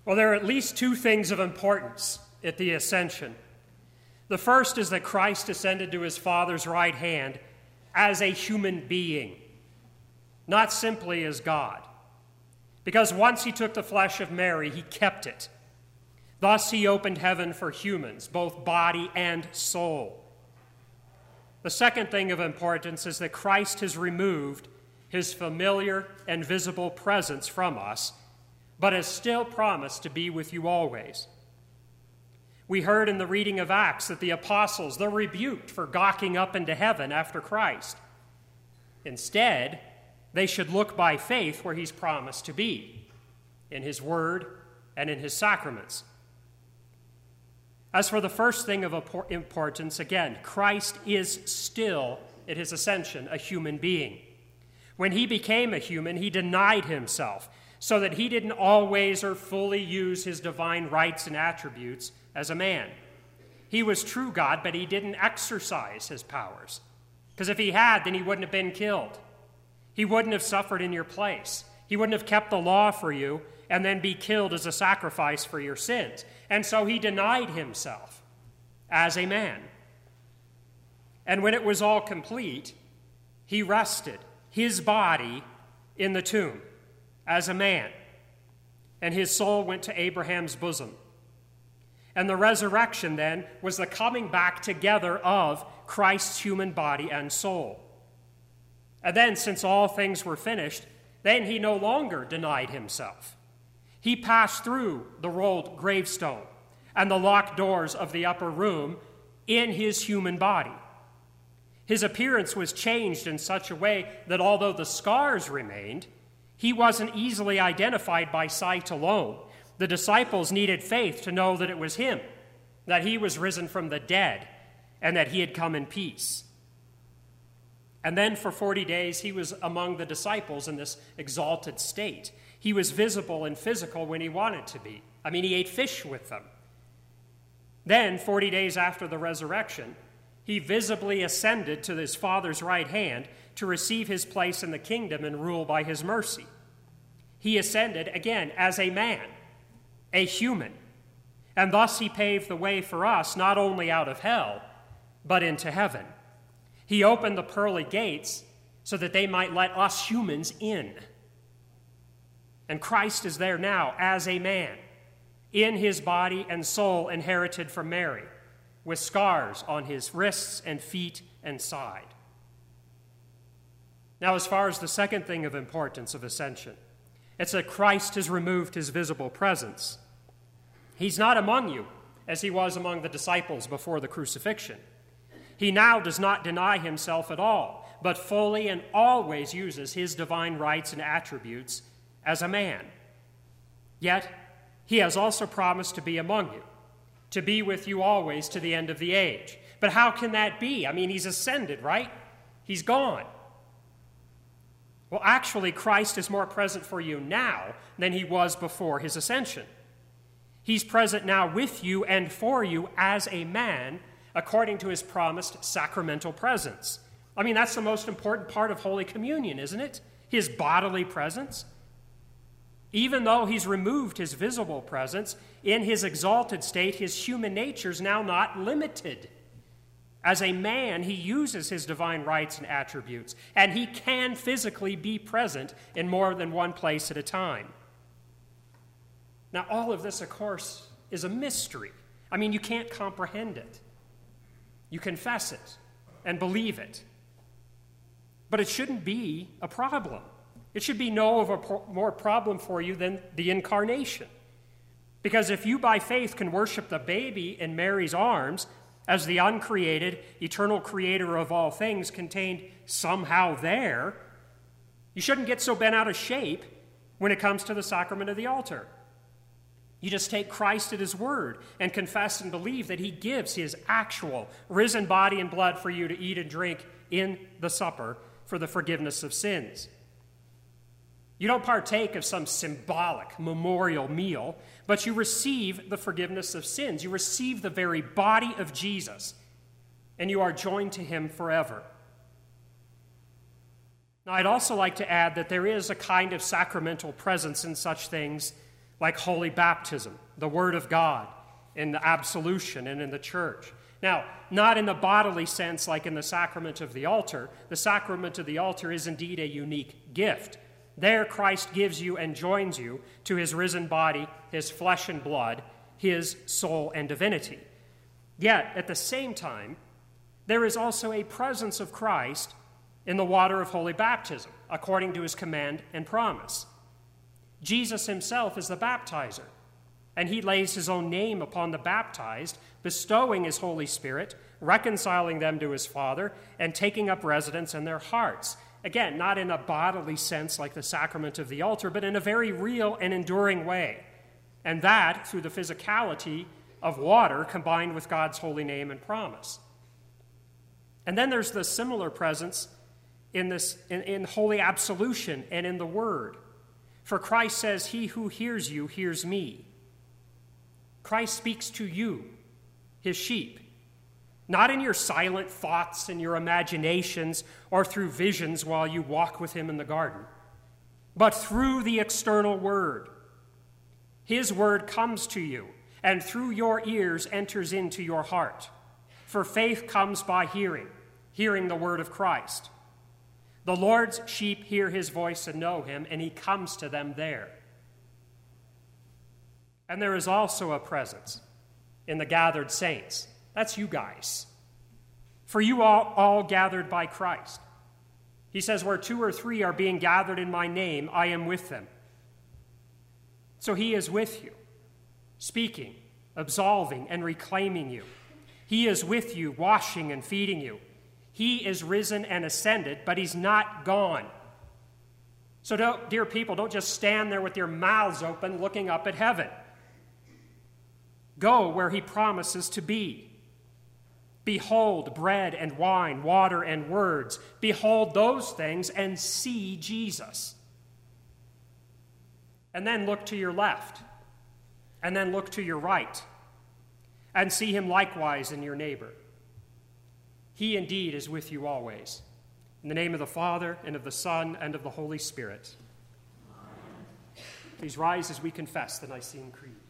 Well, there are at least two things of importance at the ascension. The first is that Christ ascended to his Father's right hand as a human being, not simply as God. Because once he took the flesh of Mary, he kept it. Thus he opened heaven for humans, both body and soul. The second thing of importance is that Christ has removed his familiar and visible presence from us, but has still promised to be with you always. We heard in the reading of Acts that the apostles, they're rebuked for gawking up into heaven after Christ. Instead, they should look by faith where he's promised to be, in his word and in his sacraments. As for the first thing of importance, again, Christ is still, at his ascension, a human being. When he became a human, he denied himself, so that he didn't always or fully use his divine rights and attributes as a man. He was true God, but he didn't exercise his powers. Because if he had, then he wouldn't have been killed. He wouldn't have suffered in your place. He wouldn't have kept the law for you and then be killed as a sacrifice for your sins. And so he denied himself as a man. And when it was all complete, he rested his body in the tomb as a man, and his soul went to Abraham's bosom. And the resurrection then was the coming back together of Christ's human body and soul. And then, since all things were finished, then he no longer denied himself. He passed through the rolled gravestone and the locked doors of the upper room in his human body. His appearance was changed in such a way that although the scars remained, he wasn't easily identified by sight alone. The disciples needed faith to know that it was him, that he was risen from the dead, and that he had come in peace. And then for 40 days, he was among the disciples in this exalted state. He was visible and physical when he wanted to be. He ate fish with them. Then, 40 days after the resurrection, he visibly ascended to his Father's right hand to receive his place in the kingdom and rule by his mercy. He ascended, again, as a man, a human, and thus he paved the way for us not only out of hell, but into heaven. He opened the pearly gates so that they might let us humans in. And Christ is there now as a man, in his body and soul inherited from Mary, with scars on his wrists and feet and side. Now, as far as the second thing of importance of ascension, it's that Christ has removed his visible presence. He's not among you as he was among the disciples before the crucifixion. He now does not deny himself at all, but fully and always uses his divine rights and attributes as a man. Yet, he has also promised to be among you, to be with you always to the end of the age. But how can that be? He's ascended, right? He's gone. Well, actually, Christ is more present for you now than he was before his ascension. He's present now with you and for you as a man, according to his promised sacramental presence. That's the most important part of Holy Communion, isn't it? His bodily presence. Even though he's removed his visible presence, in his exalted state, his human nature is now not limited. As a man, he uses his divine rights and attributes, and he can physically be present in more than one place at a time. Now, all of this, of course, is a mystery. You can't comprehend it. You confess it and believe it. But it shouldn't be a problem. It should be more problem for you than the incarnation. Because if you by faith can worship the baby in Mary's arms as the uncreated, eternal creator of all things contained somehow there, you shouldn't get so bent out of shape when it comes to the sacrament of the altar. You just take Christ at his word and confess and believe that he gives his actual risen body and blood for you to eat and drink in the supper for the forgiveness of sins. You don't partake of some symbolic memorial meal, but you receive the forgiveness of sins. You receive the very body of Jesus, and you are joined to him forever. Now, I'd also like to add that there is a kind of sacramental presence in such things like holy baptism, the Word of God, in the absolution and in the church. Now, not in the bodily sense like in the sacrament of the altar. The sacrament of the altar is indeed a unique gift. There Christ gives you and joins you to his risen body, his flesh and blood, his soul and divinity. Yet, at the same time, there is also a presence of Christ in the water of holy baptism, according to his command and promise. Jesus himself is the baptizer, and he lays his own name upon the baptized, bestowing his Holy Spirit, reconciling them to his Father, and taking up residence in their hearts. Again, not in a bodily sense like the sacrament of the altar, but in a very real and enduring way. And that through the physicality of water combined with God's holy name and promise. And then there's the similar presence in holy absolution and in the Word. For Christ says, "He who hears you hears me." Christ speaks to you, his sheep, not in your silent thoughts and your imaginations or through visions while you walk with him in the garden, but through the external Word. His Word comes to you, and through your ears enters into your heart. For faith comes by hearing, hearing the Word of Christ. The Lord's sheep hear his voice and know him, and he comes to them there. And there is also a presence in the gathered saints. That's you guys. For you all gathered by Christ. He says, where 2 or 3 are being gathered in my name, I am with them. So he is with you, speaking, absolving, and reclaiming you. He is with you, washing and feeding you. He is risen and ascended, but he's not gone. So, dear people, don't just stand there with your mouths open looking up at heaven. Go where he promises to be. Behold bread and wine, water and words. Behold those things and see Jesus. And then look to your left, and then look to your right, and see him likewise in your neighbor. He indeed is with you always. In the name of the Father, and of the Son, and of the Holy Spirit. Amen. Please rise as we confess the Nicene Creed.